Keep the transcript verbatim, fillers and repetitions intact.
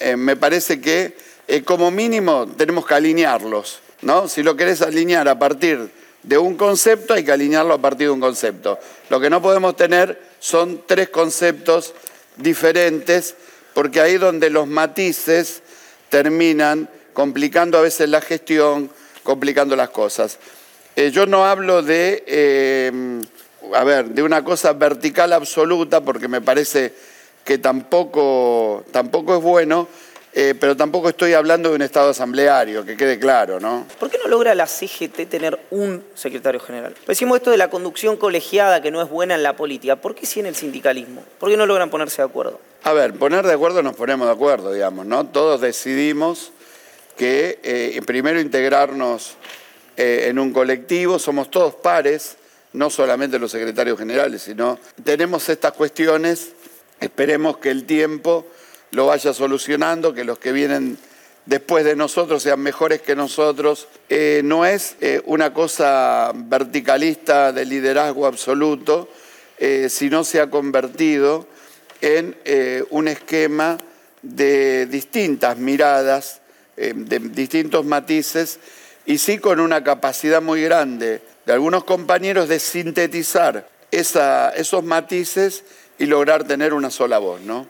eh, me parece que eh, como mínimo tenemos que alinearlos, ¿no? Si lo querés alinear a partir de un concepto, hay que alinearlo a partir de un concepto. Lo que no podemos tener son tres conceptos diferentes, porque ahí es donde los matices terminan complicando a veces la gestión, complicando las cosas. Eh, yo no hablo de, eh, a ver, de una cosa vertical absoluta, porque me parece que tampoco, tampoco es bueno, eh, pero tampoco estoy hablando de un Estado asambleario, que quede claro, ¿no? ¿Por qué no logra la C G T tener un secretario general? Decimos esto de la conducción colegiada que no es buena en la política. ¿Por qué sí en el sindicalismo? ¿Por qué no logran ponerse de acuerdo? A ver, poner de acuerdo nos ponemos de acuerdo, digamos, ¿no? Todos decidimos que eh, primero integrarnos eh, en un colectivo, somos todos pares, no solamente los secretarios generales, sino tenemos estas cuestiones, esperemos que el tiempo lo vaya solucionando, que los que vienen después de nosotros sean mejores que nosotros. Eh, no es eh, una cosa verticalista de liderazgo absoluto, eh, sino se ha convertido en eh, un esquema de distintas miradas, eh, de distintos matices, y sí con una capacidad muy grande de algunos compañeros de sintetizar esa, esos matices y lograr tener una sola voz, ¿no?